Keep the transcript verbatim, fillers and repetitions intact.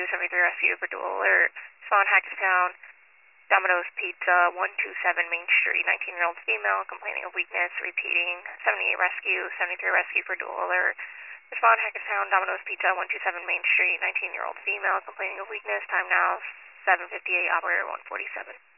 Rescue, seventy-three Rescue for dual alert. Respond Hackettstown, Domino's Pizza, one two seven Main Street, nineteen-year-old female complaining of weakness, repeating. seventy-eight Rescue, seventy-three Rescue for dual alert. Respond Hackettstown, Domino's Pizza, one two seven Main Street, nineteen-year-old female complaining of weakness. Time now, seven fifty-eight, operator one forty-seven.